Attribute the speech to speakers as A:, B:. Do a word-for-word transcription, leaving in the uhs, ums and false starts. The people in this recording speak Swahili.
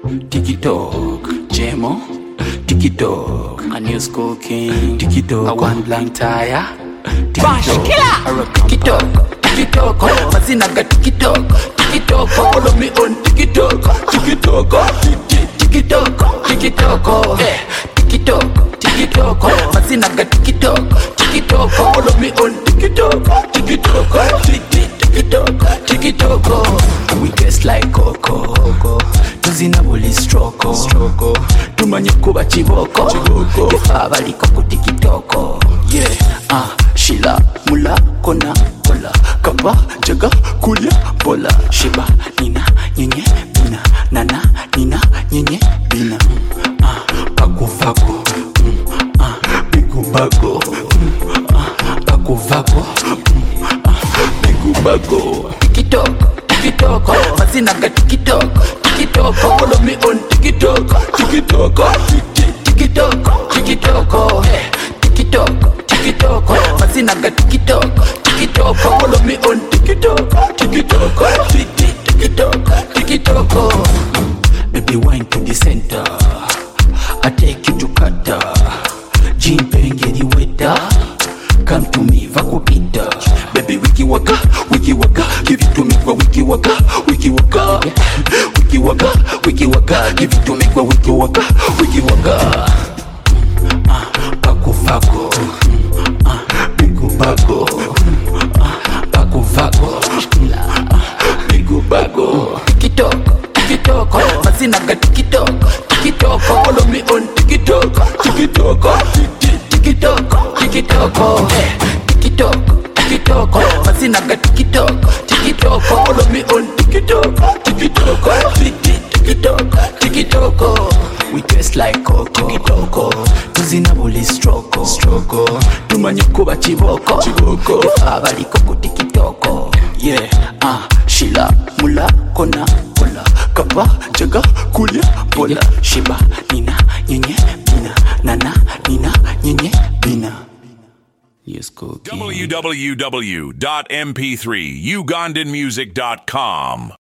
A: TikTok, Jemo, TikTok, a new school king, TikTok, a one blank tire, TikTok, TikTok, TikTok, Masinaga TikTok, TikTok, follow me on TikTok, TikTok, TikTok, TikTok, eh, TikTok, TikTok, Masinaga TikTok, TikTok, follow me on TikTok, TikTok, TikTok, TikTok, we guess like Coco, tuzina buli stroko, tumanyi kuba chiboko, yefa baliko ku TikTok, yeah, ah, shila, mula, kona, bola, kapa, jaga, kulia, bola, shiba, nina, nyenye, bina, nana, nina, nyenye, bina, ah, paku, vaku, ah, bigu, bago, ah, paku, vaku, ah, bigu, bago, TikTok, TikTok, Masinaga TikTok, TikTok, follow me on TikTok, TikTok, TikTok, TikTok, eh, TikTok, TikTok, Masinaga TikTok, TikTok, follow me on TikTok, TikTok, TikTok, TikTok, baby wine to the center, I take you to Qatar, Jean Pengedi Weta, come to me, Vakupita, baby wiki waka, wiki waka, give it to me kwa wiki waka, wiki waka, wiki waka, wiki waka, give it to me kwa wiki waka, wiki waka, ah, paku fako, ah, bigu bago, ah, paku fako, ah, bigu bago, TikTok, TikTok, Masinaga TikTok, TikTok, follow me on TikTok, TikTok, TikTok, TikTok, eh, TikTok, TikTok, Masinaga TikTok, TikTok, follow me on TikTok, TikTok, TikTok, TikTok, we dress like Coco, TikTok, tuzina buli stroko, stroko, tumanyi kuba chiboko, chiboko, yefa baliko ku TikTok, yeah, ah, shila, mula, kona, bola, kapa, jaga, kulia, bola, shiba, nina, nyenye, bina, nana, nina, nyenye, bina. Yes, cool.
B: w w w dot m p three ugandan music dot com